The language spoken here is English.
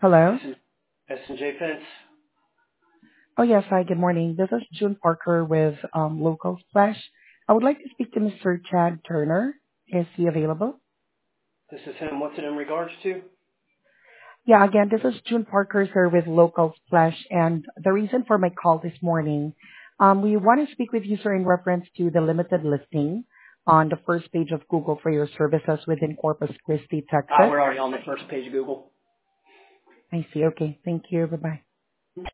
Hello. S&J Fence. Oh, yes. Hi, good morning. This is June Parker with Local Splash. I would like to speak to Mr. Chad Turner. Is he available? This is him. What's it in regards to? Yeah, again, this is June Parker, sir, with Local Splash, and the reason for my call this morning, we want to speak with you, sir, in reference to the limited listing on the first page of Google for your services within Corpus Christi, Texas. We're already on the first page of Google. I see. Okay. Thank you. Bye-bye.